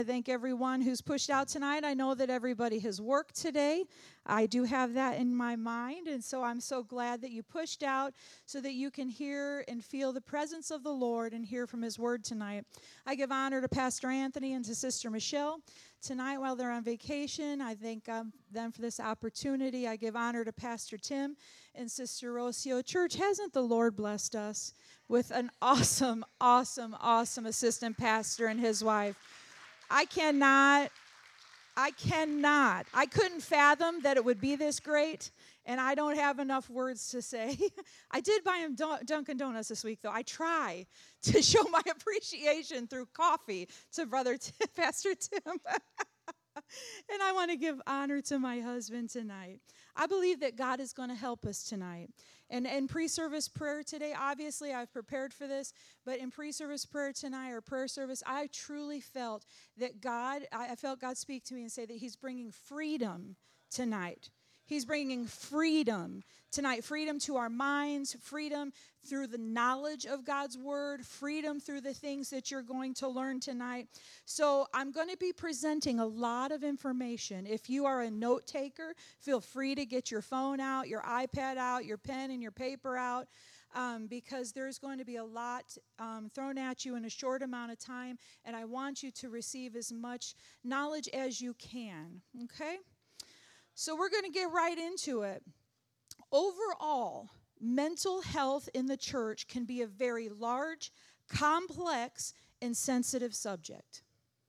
I thank everyone who's pushed out tonight. I know that everybody has worked today. I do have that in my mind, and so I'm so glad that you pushed out so that you can hear and feel the presence of the Lord and hear from His Word tonight. I give honor to Pastor Anthony and to Sister Michelle. Tonight, while they're on vacation, I thank them for this opportunity. I give honor to Pastor Tim and Sister Rocio. Church, hasn't the Lord blessed us with an awesome assistant pastor and his wife? I couldn't fathom that it would be this great, and I don't have enough words to say. I did buy him Dunkin' Donuts this week, though. I try to show my appreciation through coffee to Pastor Tim. And I want to give honor to my husband tonight. I believe that God is going to help us tonight. And in pre-service prayer today, obviously I've prepared for this, but in pre-service prayer tonight or prayer service, I truly felt that I felt God speak to me and say that He's bringing freedom tonight. He's bringing freedom tonight, freedom to our minds, freedom through the knowledge of God's Word, freedom through the things that you're going to learn tonight. So I'm going to be presenting a lot of information. If you are a note taker, feel free to get your phone out, your iPad out, your pen and your paper out, because there's going to be a lot thrown at you in a short amount of time, and I want you to receive as much knowledge as you can, okay? So we're going to get right into it. Overall, mental health in the church can be a very large, complex, and sensitive subject.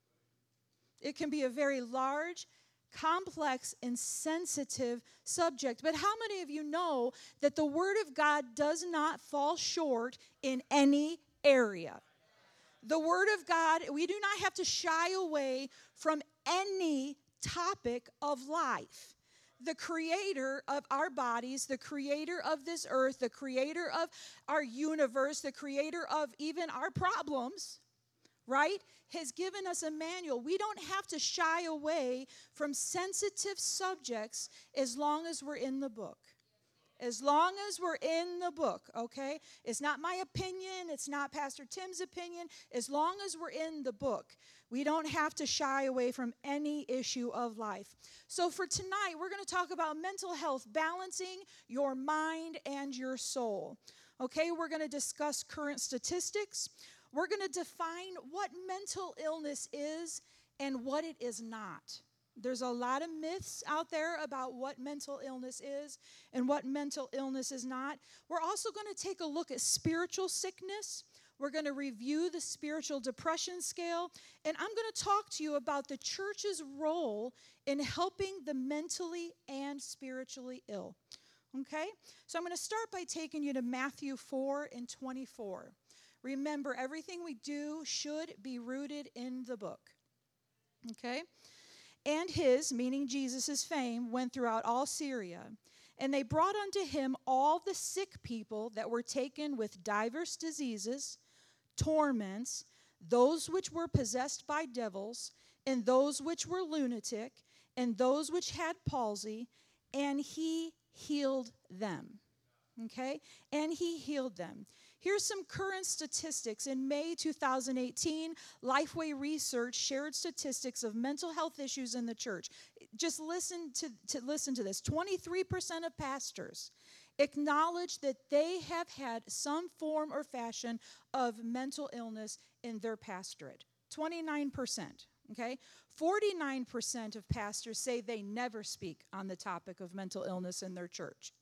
It can be a very large, complex, and sensitive subject. But how many of you know that the Word of God does not fall short in any area? The Word of God, we do not have to shy away from any topic of life. The creator of our bodies, the creator of this earth, the creator of our universe, the creator of even our problems, right, has given us a manual. We don't have to shy away from sensitive subjects as long as we're in the book. As long as we're in the book, okay? It's not my opinion. It's not Pastor Tim's opinion. As long as we're in the book, we don't have to shy away from any issue of life. So for tonight, we're going to talk about mental health, balancing your mind and your soul. Okay, we're going to discuss current statistics. We're going to define what mental illness is and what it is not. There's a lot of myths out there about what mental illness is and what mental illness is not. We're also going to take a look at spiritual sickness. We're going to review the spiritual depression scale. And I'm going to talk to you about the church's role in helping the mentally and spiritually ill. Okay? So I'm going to start by taking you to Matthew 4:24. Remember, everything we do should be rooted in the book. Okay? And his, meaning Jesus' fame, went throughout all Syria. And they brought unto him all the sick people that were taken with divers diseases, torments, those which were possessed by devils, and those which were lunatic, and those which had palsy, and he healed them. Okay? And he healed them. Here's some current statistics. In May 2018, Lifeway Research shared statistics of mental health issues in the church. Just listen to this. 23% of pastors acknowledge that they have had some form or fashion of mental illness in their pastorate. 29%. Okay? 49% of pastors say they never speak on the topic of mental illness in their church.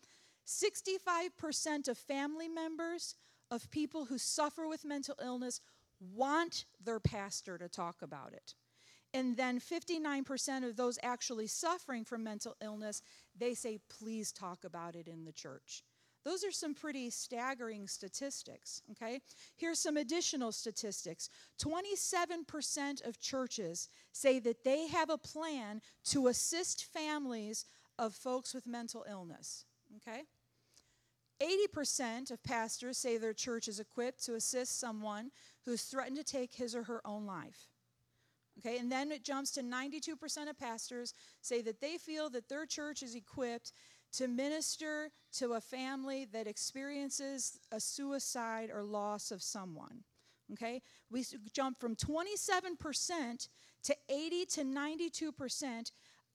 65% of family members of people who suffer with mental illness want their pastor to talk about it. And then 59% of those actually suffering from mental illness, they say, please talk about it in the church. Those are some pretty staggering statistics, okay? Here's some additional statistics. 27% of churches say that they have a plan to assist families of folks with mental illness, okay? 80% of pastors say their church is equipped to assist someone who's threatened to take his or her own life. Okay, and then it jumps to 92% of pastors say that they feel that their church is equipped to minister to a family that experiences a suicide or loss of someone. Okay? We jumped from 27% to 80 to 92%.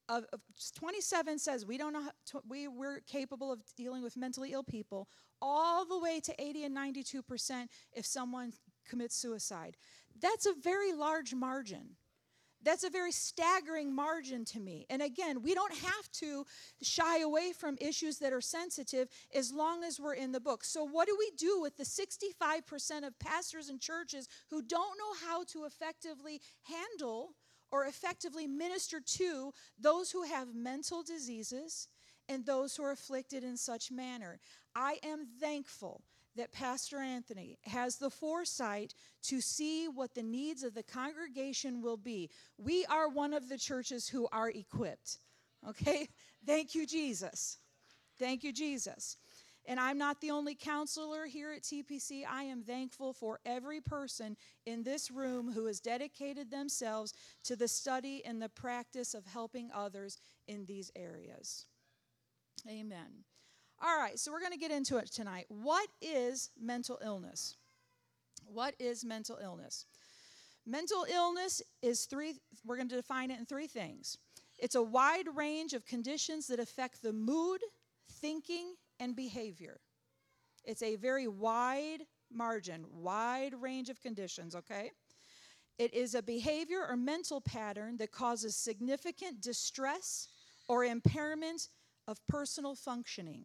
27 says we don't know we're capable of dealing with mentally ill people, all the way to 80 and 92% if someone commits suicide. That's a very large margin. That's a very staggering margin to me. And again, we don't have to shy away from issues that are sensitive as long as we're in the book. So what do we do with the 65% of pastors and churches who don't know how to effectively handle or effectively minister to those who have mental diseases and those who are afflicted in such manner? I am thankful that Pastor Anthony has the foresight to see what the needs of the congregation will be. We are one of the churches who are equipped, okay? Thank you, Jesus. Thank you, Jesus. And I'm not the only counselor here at TPC. I am thankful for every person in this room who has dedicated themselves to the study and the practice of helping others in these areas. Amen. All right, so we're going to get into it tonight. What is mental illness? What is mental illness? Mental illness is we're going to define it in three things. It's a wide range of conditions that affect the mood, thinking, and behavior. It's a very wide margin, wide range of conditions, okay? It is a behavior or mental pattern that causes significant distress or impairment of personal functioning.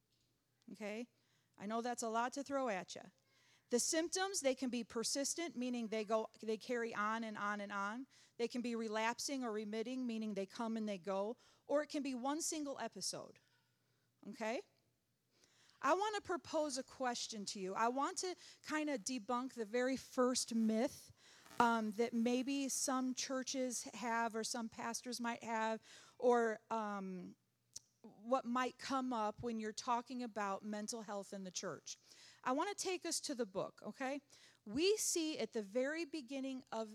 Okay? I know that's a lot to throw at you. The symptoms, they can be persistent, meaning they carry on and on and on. They can be relapsing or remitting, meaning they come and they go. Or it can be one single episode. Okay? I want to propose a question to you. I want to kind of debunk the very first myth that maybe some churches have or some pastors might have, or what might come up when you're talking about mental health in the church. I want to take us to the book, okay? We see at the very beginning of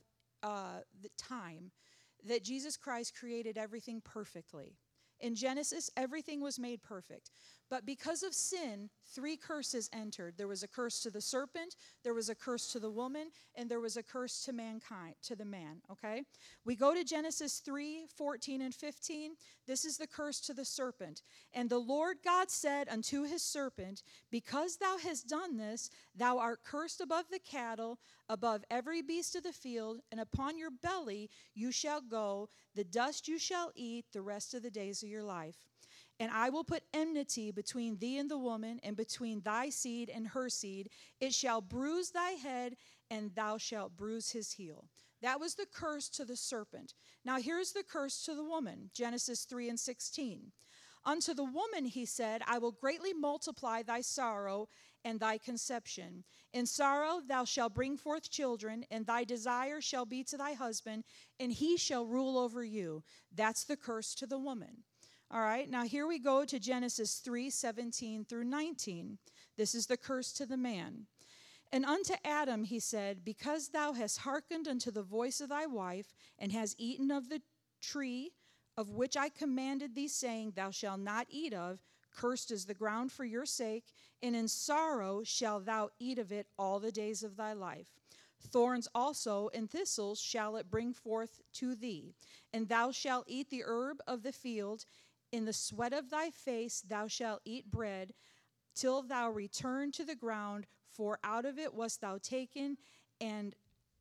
the time that Jesus Christ created everything perfectly. In Genesis, everything was made perfect. But because of sin, 3 curses entered. There was a curse to the serpent, there was a curse to the woman, and there was a curse to mankind, to the man, okay? We go to Genesis 3:14 and 15. This is the curse to the serpent. And the Lord God said unto his serpent, because thou hast done this, thou art cursed above the cattle, above every beast of the field, and upon your belly you shall go, the dust you shall eat the rest of the days of your life. And I will put enmity between thee and the woman, and between thy seed and her seed. It shall bruise thy head, and thou shalt bruise his heel. That was the curse to the serpent. Now here's the curse to the woman, Genesis 3:16. Unto the woman he said, I will greatly multiply thy sorrow and thy conception. In sorrow thou shalt bring forth children, and thy desire shall be to thy husband, and he shall rule over you. That's the curse to the woman. All right, now here we go to Genesis 3:17 through 19. This is the curse to the man. And unto Adam he said, because thou hast hearkened unto the voice of thy wife, and hast eaten of the tree of which I commanded thee, saying, thou shalt not eat of, cursed is the ground for your sake, and in sorrow shalt thou eat of it all the days of thy life. Thorns also and thistles shall it bring forth to thee, and thou shalt eat the herb of the field. In the sweat of thy face thou shalt eat bread, till thou return to the ground, for out of it wast thou taken, and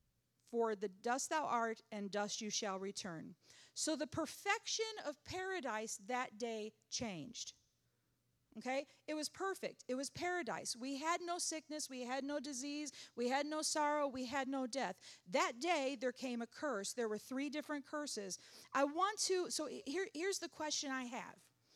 for the dust thou art, and dust you shall return. So the perfection of paradise that day changed. Okay? It was perfect. It was paradise. We had no sickness. We had no disease. We had no sorrow. We had no death. That day, there came a curse. There were 3 different curses. So here's the question I have.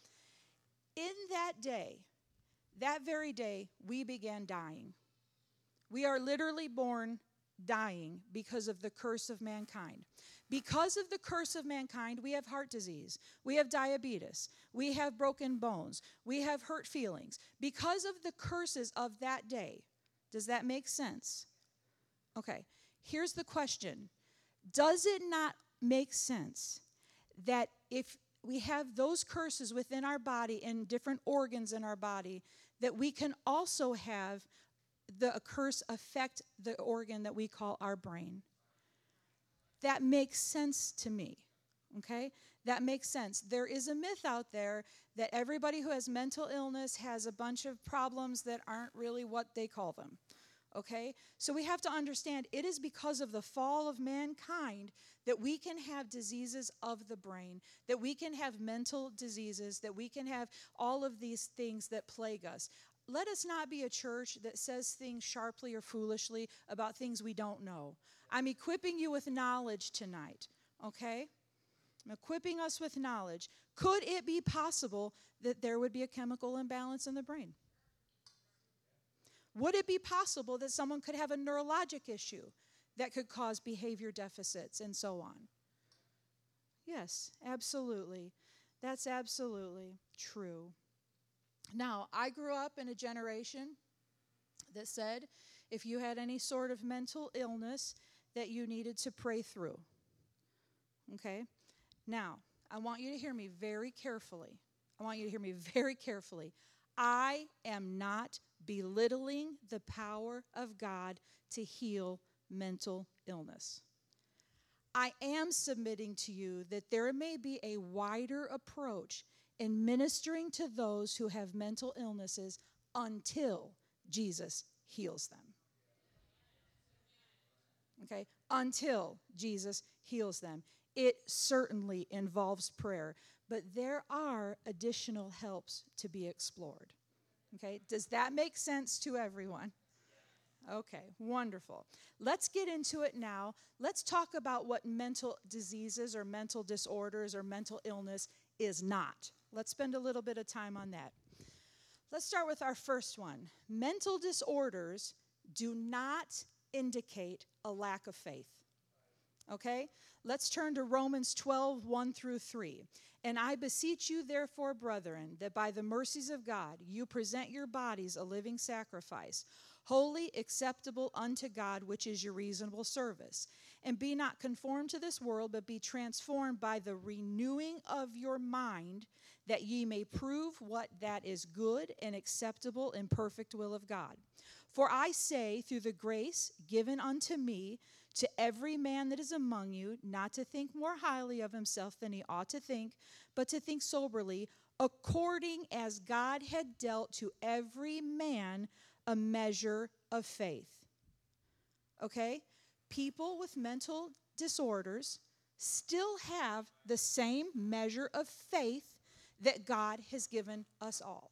In that day, that very day, we began dying. We are literally born dying because of the curse of mankind. Because of the curse of mankind, we have heart disease, we have diabetes, we have broken bones, we have hurt feelings. Because of the curses of that day. Does that make sense? Okay, here's the question. Does it not make sense that if we have those curses within our body and different organs in our body, that we can also have the curse affect the organ that we call our brain. That makes sense to me, okay? That makes sense. There is a myth out there that everybody who has mental illness has a bunch of problems that aren't really what they call them, okay? So we have to understand it is because of the fall of mankind that we can have diseases of the brain, that we can have mental diseases, that we can have all of these things that plague us. Let us not be a church that says things sharply or foolishly about things we don't know. I'm equipping you with knowledge tonight, okay? I'm equipping us with knowledge. Could it be possible that there would be a chemical imbalance in the brain? Would it be possible that someone could have a neurologic issue that could cause behavior deficits and so on? Yes, absolutely. That's absolutely true. Now, I grew up in a generation that said if you had any sort of mental illness that you needed to pray through. Okay? Now, I want you to hear me very carefully. I am not belittling the power of God to heal mental illness. I am submitting to you that there may be a wider approach in ministering to those who have mental illnesses until Jesus heals them. Okay? Until Jesus heals them. It certainly involves prayer, but there are additional helps to be explored. Okay? Does that make sense to everyone? Okay, wonderful. Let's get into it now. Let's talk about what mental diseases or mental disorders or mental illness is not. Let's spend a little bit of time on that. Let's start with our first one. Mental disorders do not indicate a lack of faith. Okay? Let's turn to Romans 12, 1 through 3. And I beseech you, therefore, brethren, that by the mercies of God you present your bodies a living sacrifice, holy, acceptable unto God, which is your reasonable service. And be not conformed to this world, but be transformed by the renewing of your mind, that ye may prove what that is good and acceptable and perfect will of God. For I say, through the grace given unto me, to every man that is among you, not to think more highly of himself than he ought to think, but to think soberly, according as God had dealt to every man a measure of faith. Okay? People with mental disorders still have the same measure of faith that God has given us all.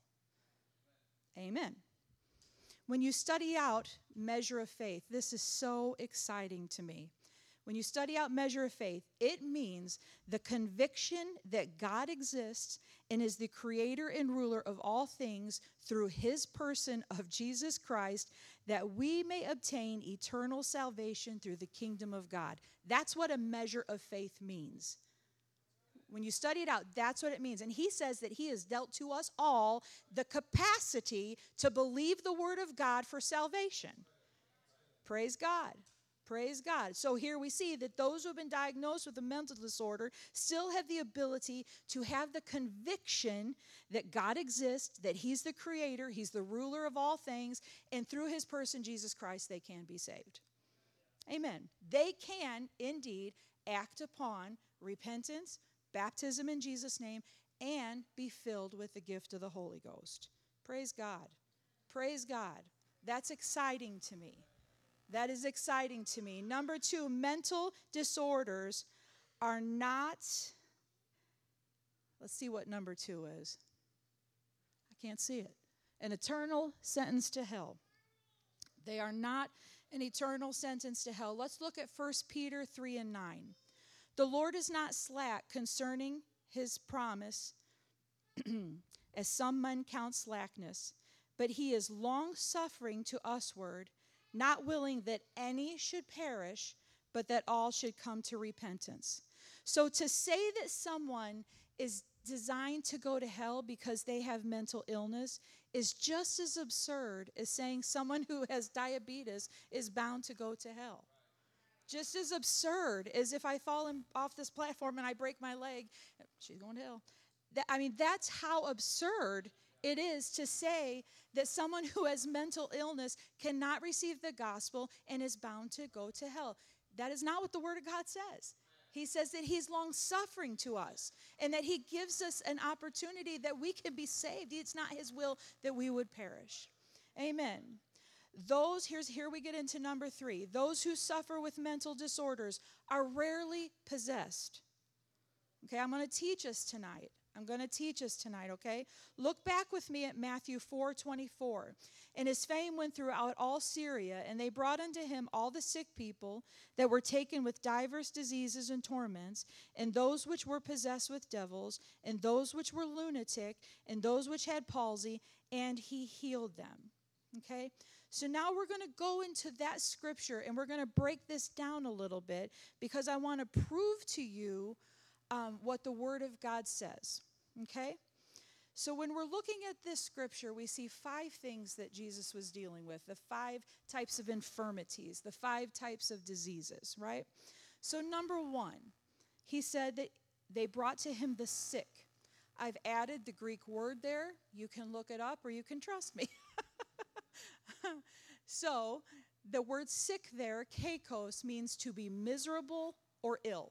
Amen. When you study out measure of faith, this is so exciting to me. When you study out measure of faith, it means the conviction that God exists and is the creator and ruler of all things through his person of Jesus Christ, that we may obtain eternal salvation through the kingdom of God. That's what a measure of faith means. When you study it out, that's what it means. And he says that he has dealt to us all the capacity to believe the word of God for salvation. Praise God. Praise God. So here we see that those who have been diagnosed with a mental disorder still have the ability to have the conviction that God exists, that he's the creator, he's the ruler of all things, and through his person, Jesus Christ, they can be saved. Amen. They can indeed act upon repentance, baptism in Jesus' name, and be filled with the gift of the Holy Ghost. Praise God. Praise God. That's exciting to me. That is exciting to me. Number 2, mental disorders are not, let's see what number 2 is. I can't see it. An eternal sentence to hell. They are not an eternal sentence to hell. Let's look at 1 Peter 3 and 9. The Lord is not slack concerning his promise, as some men count slackness, but he is long-suffering to usward, not willing that any should perish, but that all should come to repentance. So to say that someone is designed to go to hell because they have mental illness is just as absurd as saying someone who has diabetes is bound to go to hell. Just as absurd as if I fall off this platform and I break my leg, she's going to hell. That's how absurd it is to say that someone who has mental illness cannot receive the gospel and is bound to go to hell. That is not what the Word of God says. He says that he's long-suffering to us and that he gives us an opportunity that we can be saved. It's not his will that we would perish. Amen. Here we get into number 3. Those who suffer with mental disorders are rarely possessed. Okay, I'm going to teach us tonight. Okay? Look back with me at Matthew 4:24. And his fame went throughout all Syria, and they brought unto him all the sick people that were taken with divers diseases and torments, and those which were possessed with devils, and those which were lunatic, and those which had palsy, and he healed them. Okay? So now we're going to go into that scripture, and we're going to break this down a little bit, because I want to prove to you what the Word of God says. Okay? So when we're looking at this scripture, we see 5 things that Jesus was dealing with, the 5 types of infirmities, the 5 types of diseases, right? So number 1, he said that they brought to him the sick. I've added the Greek word there. You can look it up or you can trust me. So the word sick there, kakos, means to be miserable or ill.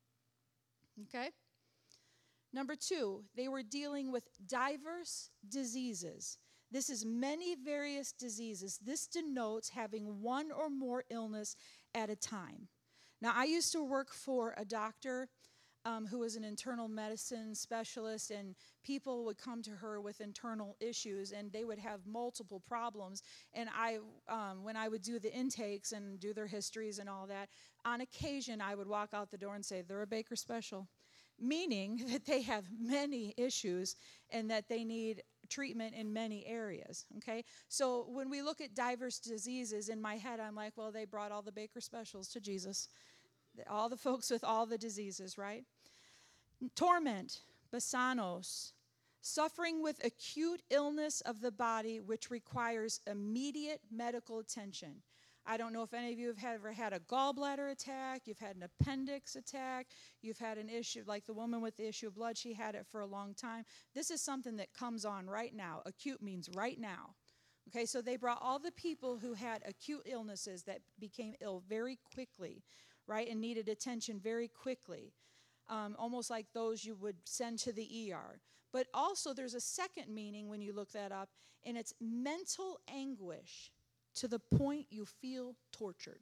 Okay? Number 2, they were dealing with diverse diseases. This is many various diseases. This denotes having one or more illness at a time. Now, I used to work for a doctor who was an internal medicine specialist, and people would come to her with internal issues, and they would have multiple problems. And when I would do the intakes and do their histories and all that, on occasion, I would walk out the door and say, they're a Baker Special, meaning that they have many issues and that they need treatment in many areas, okay? So when we look at diverse diseases, in my head, I'm like, well, they brought all the Baker Specials to Jesus, all the folks with all the diseases, right? Torment, basanos, suffering with acute illness of the body which requires immediate medical attention. I don't know if any of you have ever had a gallbladder attack, you've had an appendix attack, you've had an issue, like the woman with the issue of blood, she had it for a long time. This is something that comes on right now. Acute means right now. Okay, so they brought all the people who had acute illnesses that became ill very quickly, right, and needed attention very quickly, almost like those you would send to the ER. But also there's a second meaning when you look that up, and it's mental anguish to the point you feel tortured.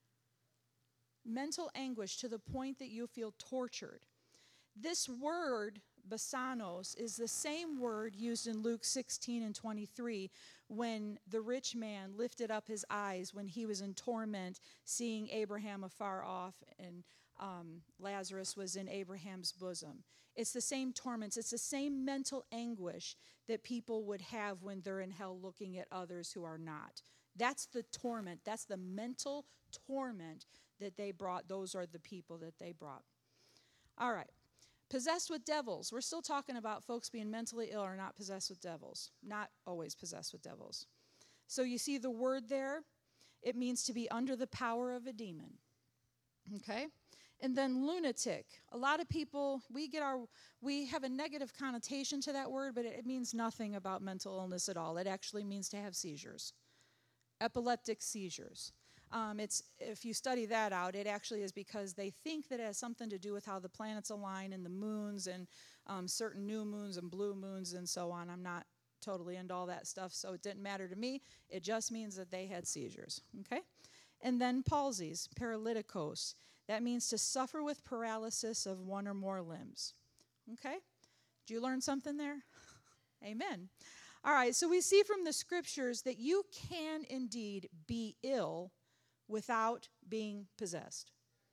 Mental anguish to the point that you feel tortured. This word, basanos, is the same word used in Luke 16:23 when the rich man lifted up his eyes when he was in torment, seeing Abraham afar off, and Lazarus was in Abraham's bosom. It's the same torments. It's the same mental anguish that people would have when they're in hell looking at others who are not. That's the torment. That's the mental torment that they brought. Those are the people that they brought. All right. Possessed with devils. We're still talking about folks being mentally ill or not possessed with devils. Not always possessed with devils. So you see the word there? It means to be under the power of a demon. Okay? And then lunatic. A lot of people, we have a negative connotation to that word, but it means nothing about mental illness at all. It actually means to have seizures. Epileptic seizures. If you study that out, it actually is because they think that it has something to do with how the planets align and the moons and certain new moons and blue moons and so on. I'm not totally into all that stuff, so it didn't matter to me. It just means that they had seizures, okay? And then palsies, paralyticos. That means to suffer with paralysis of one or more limbs, okay? Did you learn something there? Amen. All right, so we see from the scriptures that you can indeed be ill without being possessed.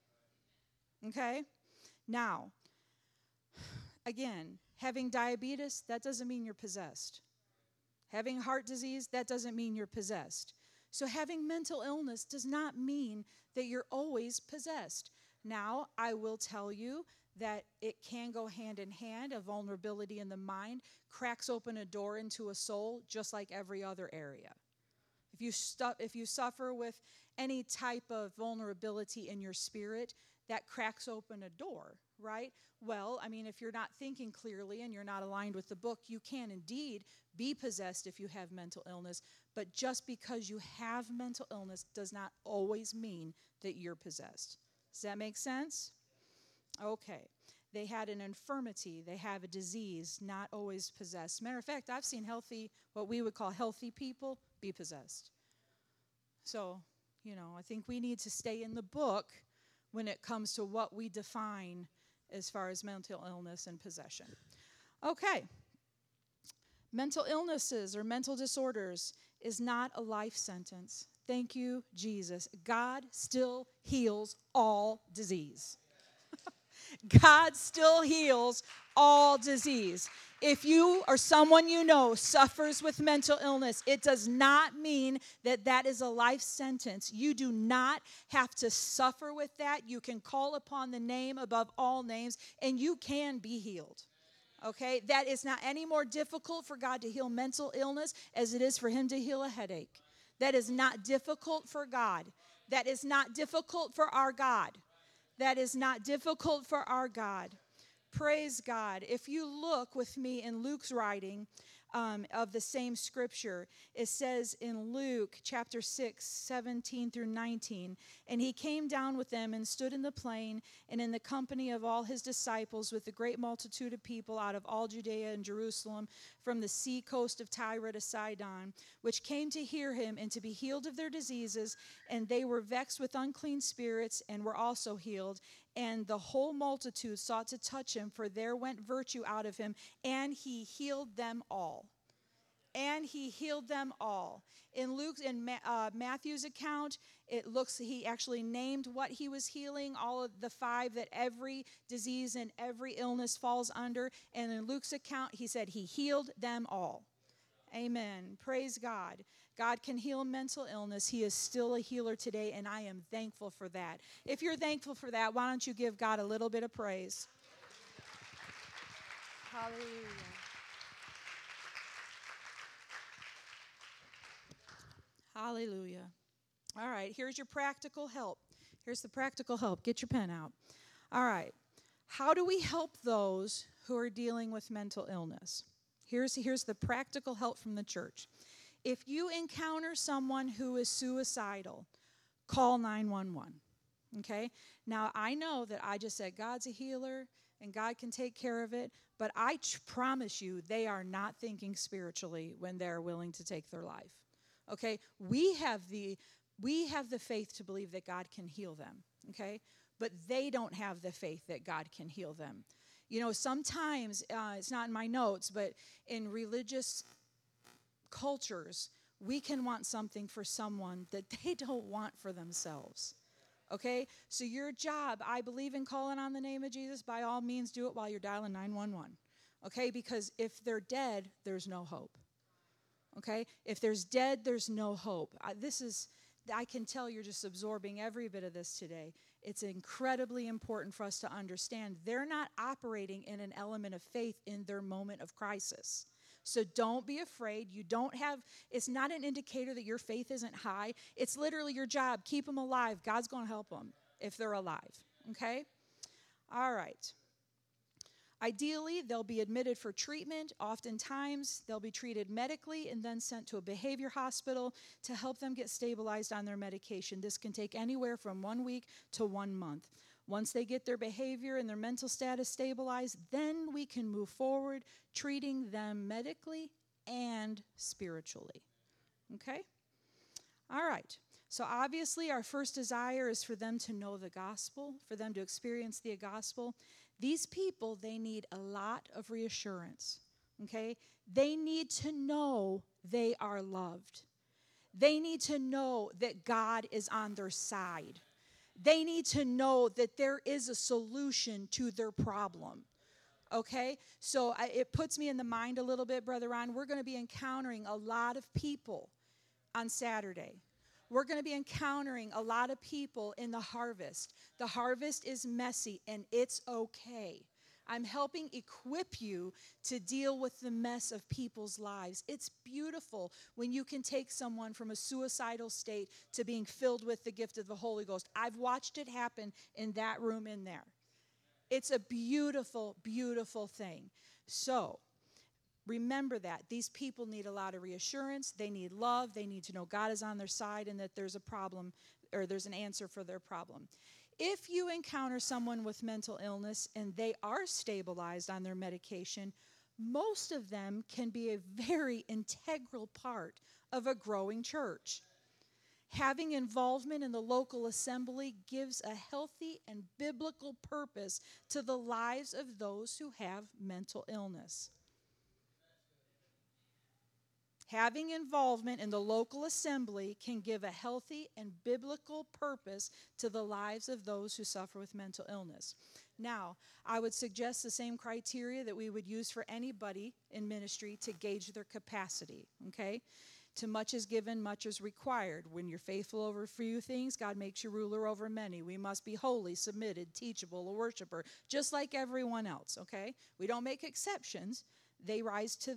Okay? Now, again, having diabetes, that doesn't mean you're possessed. Having heart disease, that doesn't mean you're possessed. So having mental illness does not mean that you're always possessed. Now, I will tell you that it can go hand in hand. A vulnerability in the mind cracks open a door into a soul just like every other area. If you suffer with any type of vulnerability in your spirit, that cracks open a door, right? Well, I mean, if you're not thinking clearly and you're not aligned with the book, you can indeed be possessed if you have mental illness. But just because you have mental illness does not always mean that you're possessed. Does that make sense? Okay. They had an infirmity. They have a disease, not always possessed. Matter of fact, I've seen healthy, what we would call healthy people, be possessed. So, I think we need to stay in the book when it comes to what we define as far as mental illness and possession. Okay. Mental illnesses or mental disorders is not a life sentence. Thank you, Jesus. God still heals all disease. God still heals all disease. If you or someone you know suffers with mental illness, it does not mean that that is a life sentence. You do not have to suffer with that. You can call upon the name above all names, and you can be healed. Okay? That is not any more difficult for God to heal mental illness as it is for him to heal a headache. That is not difficult for God. That is not difficult for our God. That is not difficult for our God. Praise God. If you look with me in Luke's writing of the same scripture, it says in Luke chapter 6, 17 through 19, and he came down with them and stood in the plain and in the company of all his disciples with a great multitude of people out of all Judea and Jerusalem, from the sea coast of Tyre to Sidon, which came to hear him and to be healed of their diseases, and they were vexed with unclean spirits and were also healed. And the whole multitude sought to touch him, for there went virtue out of him, and he healed them all. And he healed them all. In Matthew's account, he actually named what he was healing, all of the 5 that every disease and every illness falls under. And in Luke's account, he said he healed them all. Amen. Praise God. God can heal mental illness. He is still a healer today, and I am thankful for that. If you're thankful for that, why don't you give God a little bit of praise? Hallelujah. Hallelujah. All right, here's your practical help. Here's the practical help. Get your pen out. All right. How do we help those who are dealing with mental illness? Here's the practical help from the church. If you encounter someone who is suicidal, call 911. Okay? Now, I know that I just said God's a healer and God can take care of it, but I promise you they are not thinking spiritually when they're willing to take their life. Okay? We have the faith to believe that God can heal them. Okay? But they don't have the faith that God can heal them. Sometimes, it's not in my notes, but in religious cultures, we can want something for someone that they don't want for themselves. Okay? So your job, I believe in calling on the name of Jesus. By all means, do it while you're dialing 911. Okay? Because if they're dead, there's no hope. Okay? If there's dead, there's no hope. I can tell you're just absorbing every bit of this today. It's incredibly important for us to understand they're not operating in an element of faith in their moment of crisis. So don't be afraid. It's not an indicator that your faith isn't high. It's literally your job. Keep them alive. God's going to help them if they're alive. Okay? All right. Ideally, they'll be admitted for treatment. Oftentimes, they'll be treated medically and then sent to a behavior hospital to help them get stabilized on their medication. This can take anywhere from 1 week to 1 month. Once they get their behavior and their mental status stabilized, then we can move forward treating them medically and spiritually. Okay? All right. So obviously, our first desire is for them to know the gospel, for them to experience the gospel. These people, they need a lot of reassurance, okay? They need to know they are loved. They need to know that God is on their side. They need to know that there is a solution to their problem, okay? So it puts me in the mind a little bit, Brother Ron. We're going to be encountering a lot of people on Saturday. We're going to be encountering a lot of people in the harvest. The harvest is messy, and it's okay. I'm helping equip you to deal with the mess of people's lives. It's beautiful when you can take someone from a suicidal state to being filled with the gift of the Holy Ghost. I've watched it happen in that room in there. It's a beautiful, beautiful thing. So, remember that. These people need a lot of reassurance. They need love. They need to know God is on their side and that there's a problem or there's an answer for their problem. If you encounter someone with mental illness and they are stabilized on their medication, most of them can be a very integral part of a growing church. Having involvement in the local assembly gives a healthy and biblical purpose to the lives of those who have mental illness. Having involvement in the local assembly can give a healthy and biblical purpose to the lives of those who suffer with mental illness. Now, I would suggest the same criteria that we would use for anybody in ministry to gauge their capacity, okay? To much is given, much is required. When you're faithful over few things, God makes you ruler over many. We must be holy, submitted, teachable, a worshiper, just like everyone else, okay? We don't make exceptions. They rise to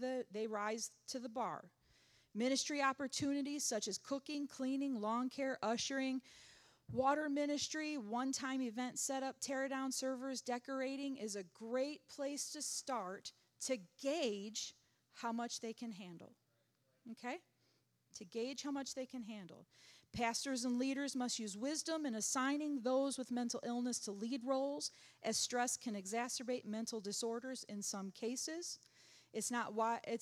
the bar. Ministry opportunities such as cooking, cleaning, lawn care, ushering, water ministry, one-time event setup, tear down servers, decorating is a great place to start to gauge how much they can handle. Okay? To gauge how much they can handle. Pastors and leaders must use wisdom in assigning those with mental illness to lead roles, as stress can exacerbate mental disorders in some cases. It's not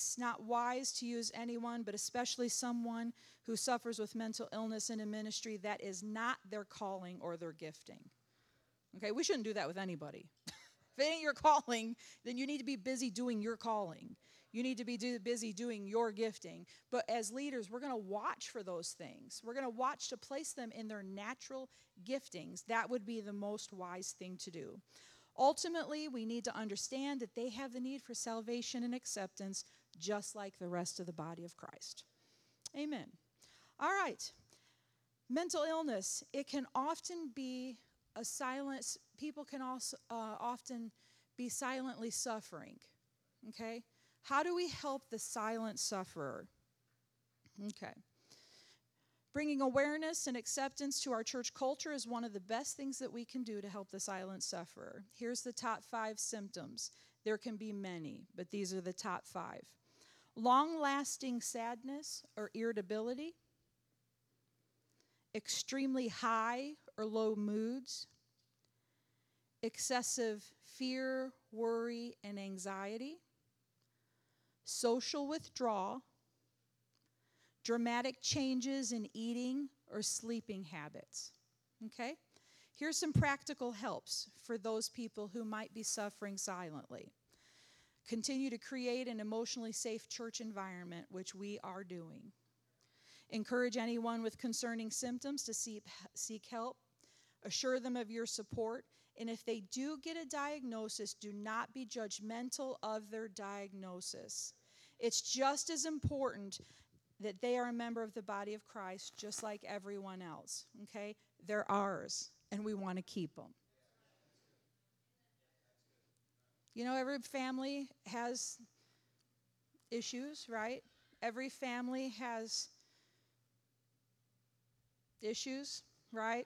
wise to use anyone, but especially someone who suffers with mental illness in a ministry that is not their calling or their gifting. Okay, we shouldn't do that with anybody. If it ain't your calling, then you need to be busy doing your calling. You need to be busy doing your gifting. But as leaders, we're going to watch for those things. We're going to watch to place them in their natural giftings. That would be the most wise thing to do. Ultimately, we need to understand that they have the need for salvation and acceptance just like the rest of the body of Christ. Amen. All right. Mental illness, it can often be a silence. People can also often be silently suffering. Okay? How do we help the silent sufferer? Okay. Bringing awareness and acceptance to our church culture is one of the best things that we can do to help the silent sufferer. Here's the top 5 symptoms. There can be many, but these are the top 5. Long-lasting sadness or irritability, extremely high or low moods, excessive fear, worry, and anxiety, social withdrawal, dramatic changes in eating or sleeping habits. Okay? Here's some practical helps for those people who might be suffering silently. Continue to create an emotionally safe church environment, which we are doing. Encourage anyone with concerning symptoms to seek help. Assure them of your support. And if they do get a diagnosis, do not be judgmental of their diagnosis. It's just as important that they are a member of the body of Christ just like everyone else, okay? They're ours, and we want to keep them. You know, every family has issues, right? Every family has issues, right?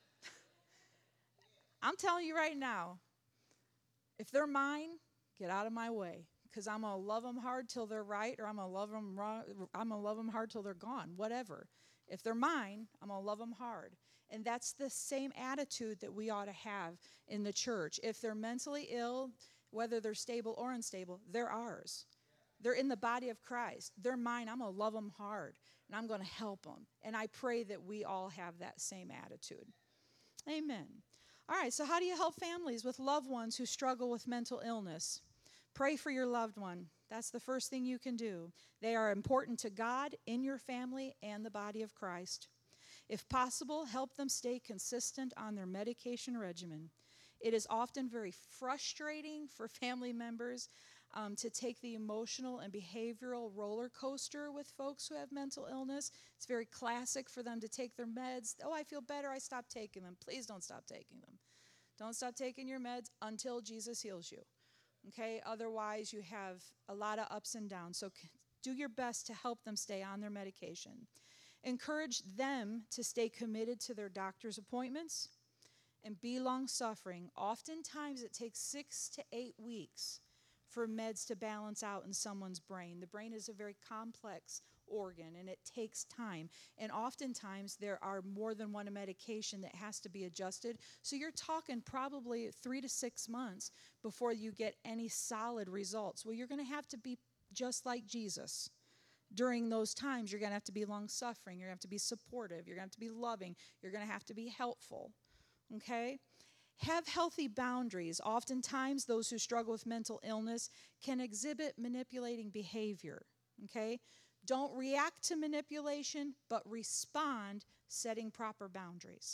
I'm telling you right now, if they're mine, get out of my way. Because I'm going to love them hard till they're right, or I'm going to love them hard till they're gone, whatever. If they're mine, I'm going to love them hard. And that's the same attitude that we ought to have in the church. If they're mentally ill, whether they're stable or unstable, they're ours. They're in the body of Christ. They're mine. I'm going to love them hard, and I'm going to help them. And I pray that we all have that same attitude. Amen. All right, so how do you help families with loved ones who struggle with mental illness? Pray for your loved one. That's the first thing you can do. They are important to God, in your family, and the body of Christ. If possible, help them stay consistent on their medication regimen. It is often very frustrating for family members to take the emotional and behavioral roller coaster with folks who have mental illness. It's very classic for them to take their meds. Oh, I feel better, I stopped taking them. Please don't stop taking them. Don't stop taking your meds until Jesus heals you. Okay? Otherwise, you have a lot of ups and downs. So do your best to help them stay on their medication. Encourage them to stay committed to their doctor's appointments and be long-suffering. Oftentimes, it takes 6 to 8 weeks for meds to balance out in someone's brain. The brain is a very complex organ, and it takes time. And oftentimes, there are more than one medication that has to be adjusted. So you're talking probably 3 to 6 months before you get any solid results. Well, you're going to have to be just like Jesus. During those times, you're going to have to be long-suffering. You're going to have to be supportive. You're going to have to be loving. You're going to have to be helpful. Okay? Have healthy boundaries. Oftentimes, those who struggle with mental illness can exhibit manipulating behavior. Okay? Don't react to manipulation, but respond setting proper boundaries.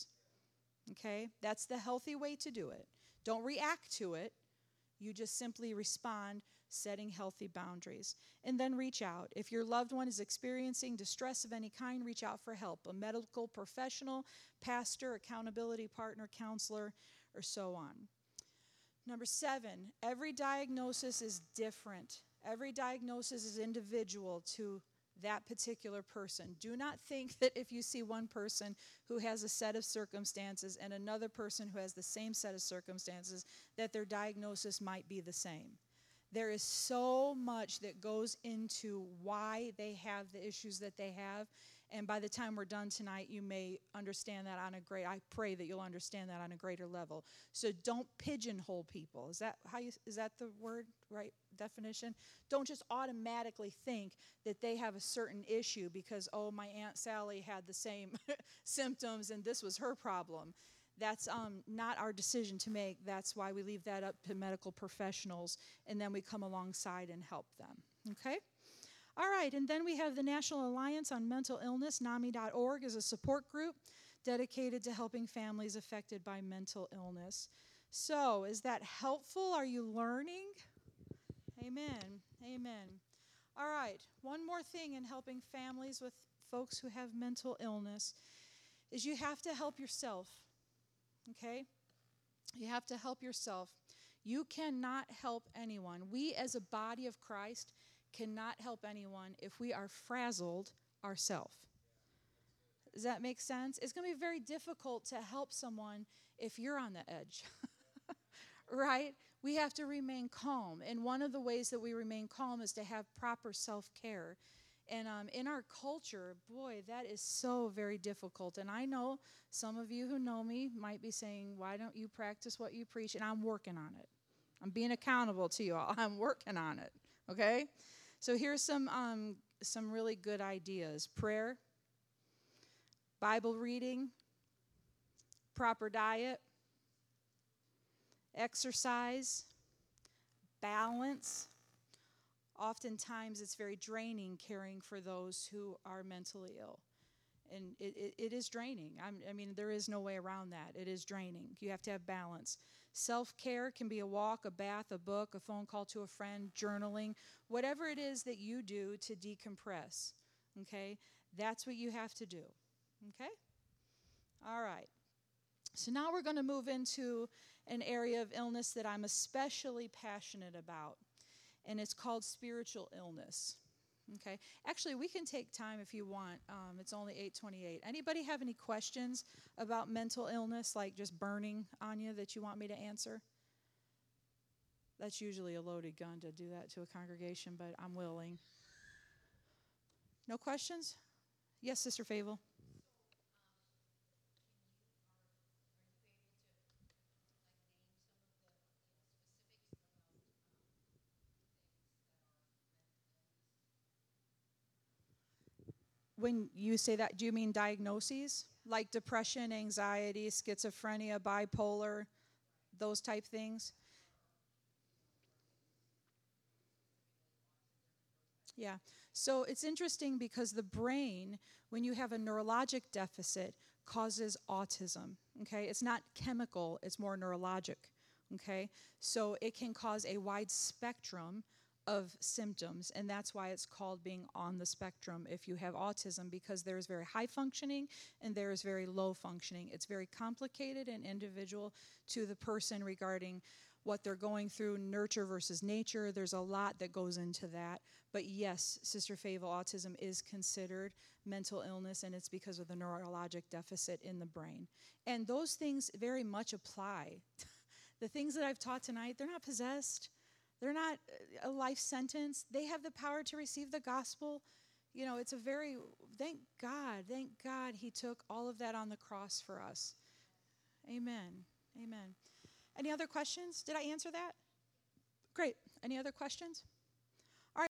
Okay? That's the healthy way to do it. Don't react to it. You just simply respond, setting healthy boundaries. And then reach out. If your loved one is experiencing distress of any kind, reach out for help. A medical professional, pastor, accountability partner, counselor, or so on. Number 7, every diagnosis is different. Every diagnosis is individual to that particular person. Do not think that if you see one person who has a set of circumstances and another person who has the same set of circumstances, that their diagnosis might be the same. There is so much that goes into why they have the issues that they have. And by the time we're done tonight, you may understand that I pray that you'll understand that on a greater level. So don't pigeonhole people. Is that the word, right? Definition? Don't just automatically think that they have a certain issue because, oh, my Aunt Sally had the same symptoms and this was her problem. That's not our decision to make. That's why we leave that up to medical professionals, and then we come alongside and help them. Okay? All right, and then we have the National Alliance on Mental Illness. NAMI.org is a support group dedicated to helping families affected by mental illness. So, is that helpful? Are you learning? Amen. Amen. All right, one more thing in helping families with folks who have mental illness is you have to help yourself. Okay? You have to help yourself. You cannot help anyone. We as a body of Christ cannot help anyone if we are frazzled ourselves. Does that make sense? It's going to be very difficult to help someone if you're on the edge. Right? We have to remain calm. And one of the ways that we remain calm is to have proper self-care. And in our culture, boy, that is so very difficult. And I know some of you who know me might be saying, why don't you practice what you preach? And I'm working on it. I'm being accountable to you all. I'm working on it, okay? So here's some really good ideas. Prayer, Bible reading, proper diet, exercise, balance. Oftentimes, it's very draining caring for those who are mentally ill. And it is draining. I mean, there is no way around that. It is draining. You have to have balance. Self-care can be a walk, a bath, a book, a phone call to a friend, journaling, whatever it is that you do to decompress, okay? That's what you have to do, okay? All right. So now we're going to move into an area of illness that I'm especially passionate about. And it's called spiritual illness, okay? Actually, we can take time if you want. It's only 8:28. Anybody have any questions about mental illness, like just burning on you that you want me to answer? That's usually a loaded gun to do that to a congregation, but I'm willing. No questions? Yes, Sister Fable. When you say that, do you mean diagnoses? Like depression, anxiety, schizophrenia, bipolar, those type things? Yeah. So it's interesting because the brain, when you have a neurologic deficit, causes autism. Okay? It's not chemical, it's more neurologic. Okay? So it can cause a wide spectrum of symptoms, and that's why it's called being on the spectrum if you have autism, because there is very high functioning and there is very low functioning. It's very complicated and individual to the person regarding what they're going through, nurture versus nature. There's a lot that goes into that. But yes, Sister Favour, autism is considered mental illness, and it's because of the neurologic deficit in the brain. And those things very much apply. The things that I've taught tonight, they're not possessed. They're not a life sentence. They have the power to receive the gospel. You know, it's a very, thank God he took all of that on the cross for us. Amen. Amen. Any other questions? Did I answer that? Great. Any other questions?